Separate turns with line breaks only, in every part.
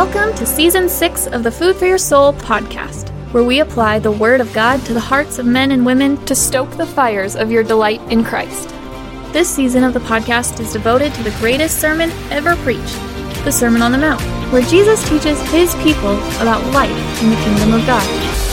Welcome to Season 6 of the Food for Your Soul podcast, where we apply the Word of God to the hearts of men and women to stoke the fires of your delight in Christ. This season of the podcast is devoted to the greatest sermon ever preached, the Sermon on the Mount, where Jesus teaches his people about life in the kingdom of God.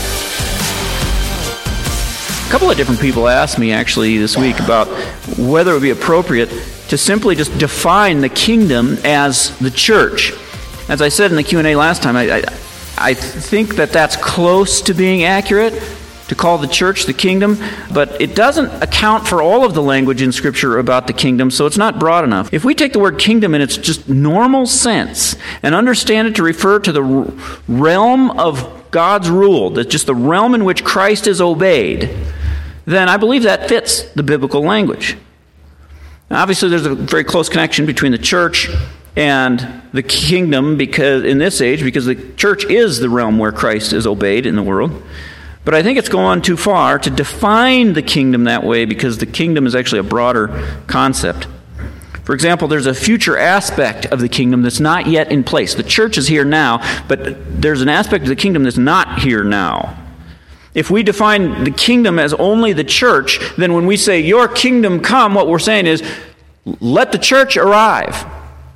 A couple of different people asked me actually this week about whether it would be appropriate to simply just define the kingdom as the church. As I said in the Q&A last time, I think that that's close to being accurate, to call the church the kingdom, but it doesn't account for all of the language in Scripture about the kingdom, so it's not broad enough. If we take the word kingdom in its just normal sense and understand it to refer to the realm of God's rule, that's just the realm in which Christ is obeyed, then I believe that fits the biblical language. Now, obviously, there's a very close connection between the church and the kingdom because in this age, because the church is the realm where Christ is obeyed in the world. But I think it's gone too far to define the kingdom that way because the kingdom is actually a broader concept. For example, there's a future aspect of the kingdom that's not yet in place. The church is here now, but there's an aspect of the kingdom that's not here now. If we define the kingdom as only the church, then when we say, your kingdom come, what we're saying is, let the church arrive.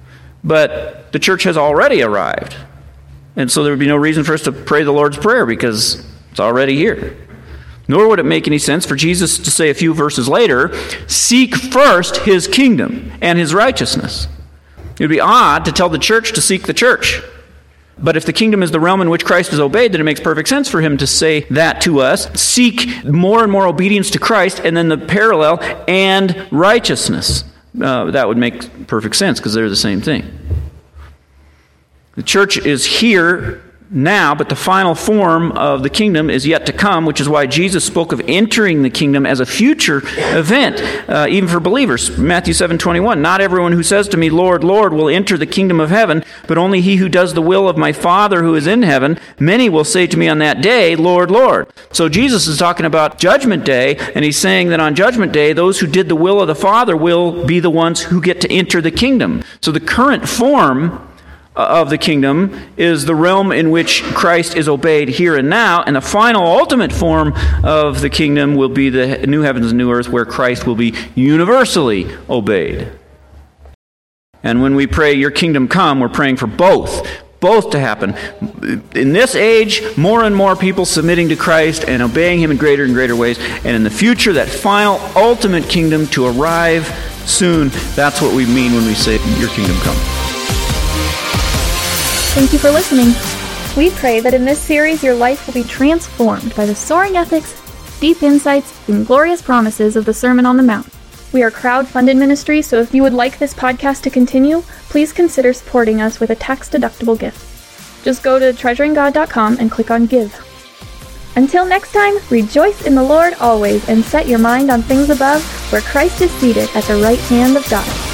But the church has already arrived. And so there would be no reason for us to pray the Lord's Prayer because it's already here. Nor would it make any sense for Jesus to say a few verses later, seek first his kingdom and his righteousness. It would be odd to tell the church to seek the church. But if the kingdom is the realm in which Christ is obeyed, then it makes perfect sense for him to say that to us. Seek more and more obedience to Christ, and then the parallel, and righteousness. That would make perfect sense because they're the same thing. The church is here now, but the final form of the kingdom is yet to come, which is why Jesus spoke of entering the kingdom as a future event, even for believers. Matthew 7:21, not everyone who says to me, Lord, Lord, will enter the kingdom of heaven, but only he who does the will of my Father who is in heaven. Many will say to me on that day, Lord, Lord. So Jesus is talking about Judgment Day, and he's saying that on Judgment Day, those who did the will of the Father will be the ones who get to enter the kingdom. So the current form of the kingdom is the realm in which Christ is obeyed here and now, and the final ultimate form of the kingdom will be the new heavens and new earth where Christ will be universally obeyed. And when we pray, your kingdom come, we're praying for both to happen. In this age, more and more people submitting to Christ and obeying him in greater and greater ways, and in the future, that final ultimate kingdom to arrive soon. That's what we mean when we say, your kingdom come.
Thank you for listening. We pray that in this series your life will be transformed by the soaring ethics, deep insights, and glorious promises of the Sermon on the Mount. We are a crowd-funded ministry, so if you would like this podcast to continue, please consider supporting us with a tax-deductible gift. Just go to treasuringgod.com and click on Give. Until next time, rejoice in the Lord always and set your mind on things above, where Christ is seated at the right hand of God.